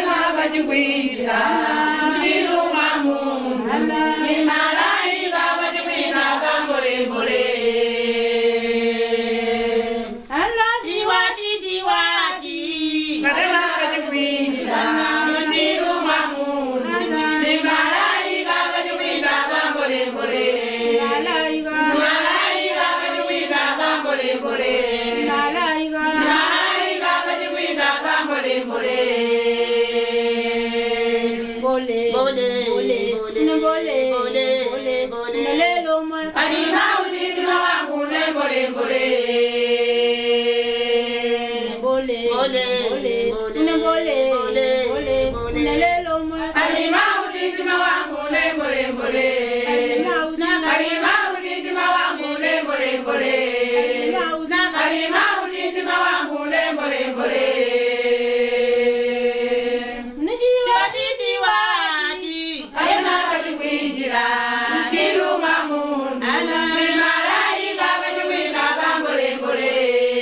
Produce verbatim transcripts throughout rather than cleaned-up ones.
kalema bachigwiza chiluma mundu ni malaika bachigwiza bambole mbole Allah chiwa chiwa chi kalema bachigwiza chiluma mundu ni malaika bachigwiza bambole mbole malaika malaika bachigwiza bambole mbole malaika malaika bachigwiza bambole mbole bole bole bole bole bole bole lelo mwa kalima utima wangu le bole bole bole bole bole bole bole bole lelo mwa kalima utima wangu le bole bole kalima utima wangu le bole bole kalima utima wangu le bole bole chiluma mundu ni malaika bachigwiza bambole mbole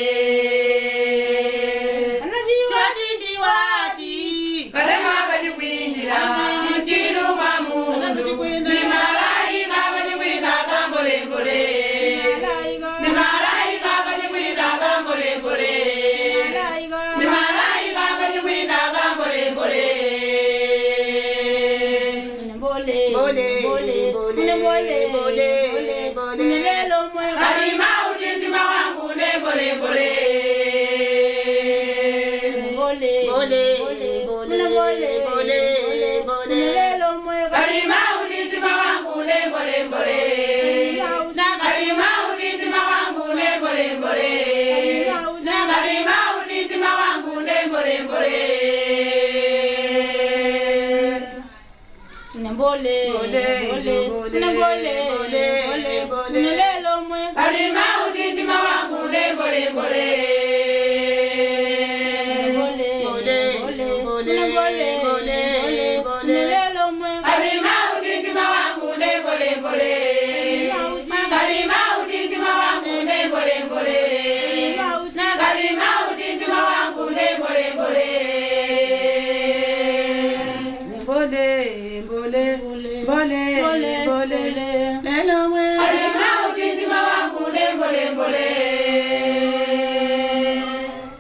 kalema bachigwinjira chiluma mundu ni malaika bachigwiza bambole mbole ni malaika bachigwiza bambole mbole ni malaika bachigwiza bambole mbole bole bole bole bole bole lelo mwe kalima utima wangu le bole bole bole bole bole bole bole bole lelo mwe kalima utima wangu le bole bole na kalima utima wangu le bole bole na kalima utima wangu le bole bole bole bole bole bole bole bole lelo mwe kalima